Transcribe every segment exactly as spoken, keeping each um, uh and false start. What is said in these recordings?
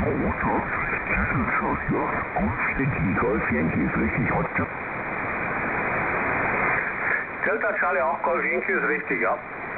Yankee, Golf Yankee ist richtig, Hotjob. Delta Charlie auch Golf Yankee ist richtig, ja.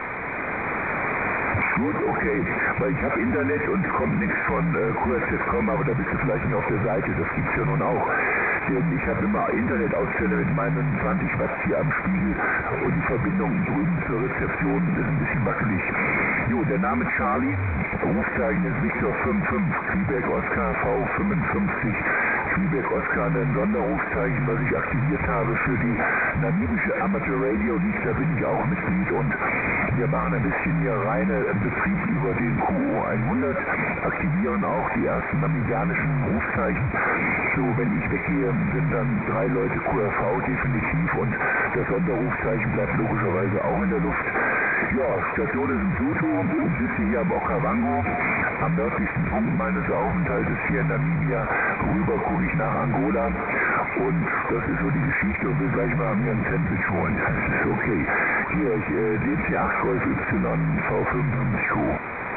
Gut, okay, weil ich habe Internet und kommt nichts von äh, Q R Z Punkt com, aber da bist du vielleicht nicht auf der Seite, das gibt's ja nun auch. Denn ich habe immer Internetausfälle mit meinen zwanzig Watt hier am Spiegel und die Verbindung drüben zur Rezeption ist ein bisschen wackelig. Jo, der Name Charlie, Rufzeichen ist Victor fünf fünf, Quebec Oscar V fünfundfünfzig. Quebec Oscar ein Sonderrufzeichen, was ich aktiviert habe für die namibische Amateur Radio League, da bin ich auch Mitglied und wir machen ein bisschen hier reine Betrieb über den Q O hundert, aktivieren auch die ersten namibianischen Rufzeichen. So, wenn ich weggehe, sind dann drei Leute Q R V definitiv und das Sonderrufzeichen bleibt logischerweise auch in der Luft. Ja, Station ist in Pluto, ich sitze hier am Okavango, am nördlichsten Punkt meines Aufenthaltes hier in Namibia. Rüber gucke ich nach Angola und das ist so die Geschichte und will gleich mal mir ein Sandwich holen. Das ist okay. Hier, ich, äh, D C acht Golf Y V fünfundfünfzig Q.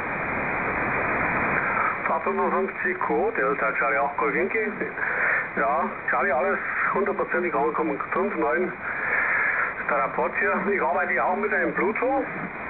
V fünfundfünfzig Q, Delta Charlie auch Golf Yankee. Ja, Charlie, alles hundertprozentig angekommen. fünf neun ist der Rapport hier. Ich arbeite auch mit einem Bluetooth.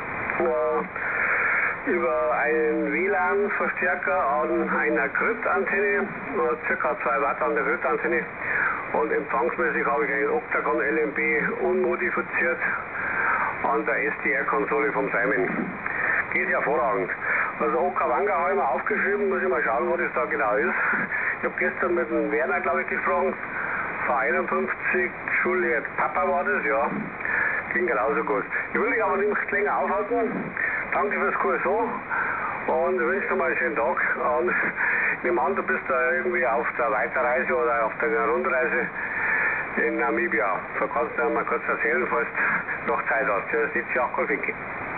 Äh, über einen W L A N-Verstärker an einer Kryptantenne, ca. zwei Watt an der Kryptantenne. Und empfangsmäßig habe ich einen Octagon L M B unmodifiziert an der S D R-Konsole vom Simon. Geht hervorragend. Also Okavango habe ich mir aufgeschrieben, muss ich mal schauen, wo das da genau ist. Ich habe gestern mit dem Werner, glaube ich, gesprochen. V einundfünfzig, Juliet Papa war das, ja. Ging genauso gut. Ich will dich aber nicht länger aufhalten. Danke fürs Kurs so und wünsche dir mal einen schönen Tag. Und ich nehme an, du bist da irgendwie auf der Weiterreise oder auf der Rundreise in Namibia. So kannst du mir mal kurz erzählen, falls du noch Zeit hast. Das ist jetzt ja auch Golf Yankee.